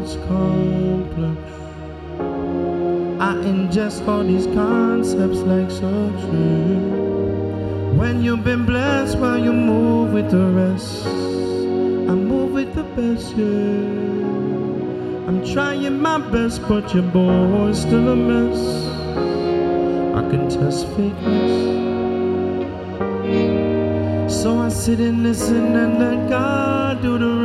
is complex. I ingest all these concepts like so true. When you've been blessed while you move with the rest, I move with the best, yeah. I'm trying my best, but your boy's still a mess. I can test fakeness. So I sit and listen and let God do the